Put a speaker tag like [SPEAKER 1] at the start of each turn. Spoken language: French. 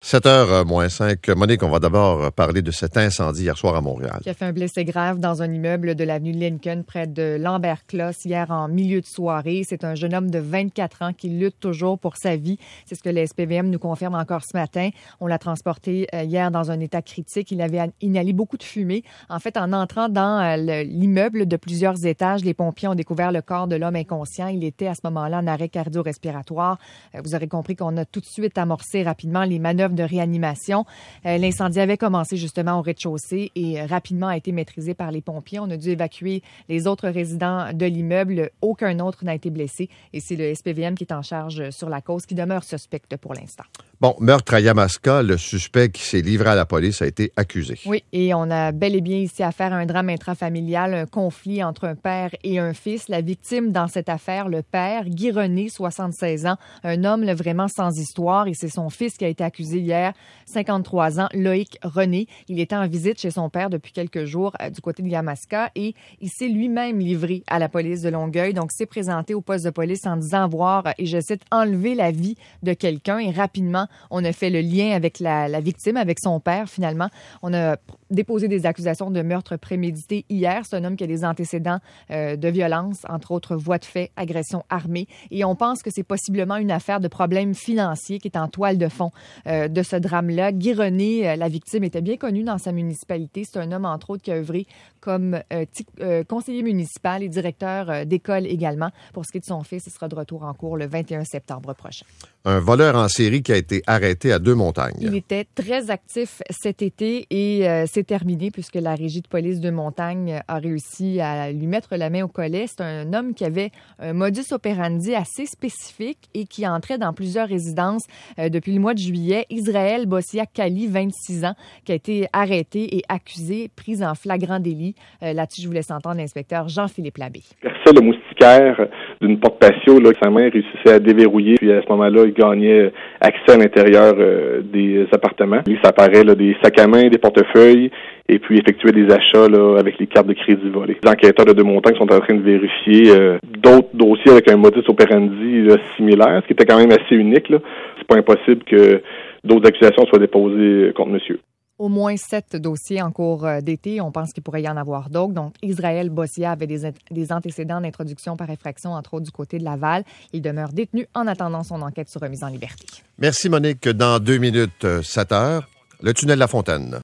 [SPEAKER 1] 7h moins 5. Monique, on va d'abord parler de cet incendie hier soir à Montréal.
[SPEAKER 2] Qui a fait un blessé grave dans un immeuble de l'avenue Lincoln près de Lambert-Closse hier en milieu de soirée. C'est un jeune homme de 24 ans qui lutte toujours pour sa vie. C'est ce que le SPVM nous confirme encore ce matin. On l'a transporté hier dans un état critique. Il avait inhalé beaucoup de fumée. En fait, en entrant dans l'immeuble de plusieurs étages, les pompiers ont découvert le corps de l'homme inconscient. Il était à ce moment-là en arrêt cardio-respiratoire. Vous aurez compris qu'on a tout de suite amorcé rapidement les manœuvres de réanimation. L'incendie avait commencé justement au rez-de-chaussée et rapidement a été maîtrisé par les pompiers. On a dû évacuer les autres résidents de l'immeuble. Aucun autre n'a été blessé et c'est le SPVM qui est en charge sur la cause qui demeure suspecte pour l'instant.
[SPEAKER 1] Bon, meurtre à Yamaska, le suspect qui s'est livré à la police a été accusé.
[SPEAKER 2] Oui, et on a bel et bien ici affaire à un drame intrafamilial, un conflit entre un père et un fils. La victime dans cette affaire, le père, Guy René, 76 ans, un homme là, vraiment sans histoire, et c'est son fils qui a été accusé hier, 53 ans, Loïc René. Il était en visite chez son père depuis quelques jours du côté de Yamaska et il s'est lui-même livré à la police de Longueuil. Donc, s'est présenté au poste de police en disant avoir, et je cite, enlevé la vie de quelqu'un. Et rapidement, on a fait le lien avec la victime, avec son père, finalement. On a déposé des accusations de meurtre prémédité hier. C'est un homme qui a des antécédents de violence, entre autres voies de fait, agression armée. Et on pense que c'est possiblement une affaire de problèmes financiers qui est en toile de fond de ce drame-là. Guy René, la victime, était bien connue dans sa municipalité. C'est un homme, entre autres, qui a œuvré comme conseiller municipal et directeur d'école également. Pour ce qui est de son fils, il sera de retour en cours le 21 septembre prochain.
[SPEAKER 1] Un voleur en série qui a été arrêté à Deux-Montagnes.
[SPEAKER 2] Il était très actif cet été et c'est terminé puisque la régie de police de Montagne a réussi à lui mettre la main au collet. C'est un homme qui avait un modus operandi assez spécifique et qui entrait dans plusieurs résidences depuis le mois de juillet. Israël Bossia-Kali, 26 ans, qui a été arrêté et accusé, pris en flagrant délit. Là-dessus, je vous laisse entendre l'inspecteur Jean-Philippe Labbé.
[SPEAKER 3] Perçait le moustiquaire d'une porte patio là, que sa mère réussissait à déverrouiller. Puis à ce moment-là, il gagnait accès à l'intérieur des appartements. Lui, ça apparaît là, des sacs à main, des portefeuilles, et puis effectuait des achats là, avec les cartes de crédit volées. Les enquêteurs de Deux-Montagnes sont en train de vérifier d'autres dossiers avec un modus operandi là, similaire, ce qui était quand même assez unique. Là. C'est pas impossible que d'autres accusations soient déposées contre monsieur.
[SPEAKER 2] Au moins 7 dossiers en cours d'été. On pense qu'il pourrait y en avoir d'autres. Donc, Israël Bossia avait des antécédents d'introduction par effraction, entre autres du côté de Laval. Il demeure détenu en attendant son enquête sur remise en liberté.
[SPEAKER 1] Merci Monique. Dans 2 minutes, 7 heures, le tunnel La Fontaine.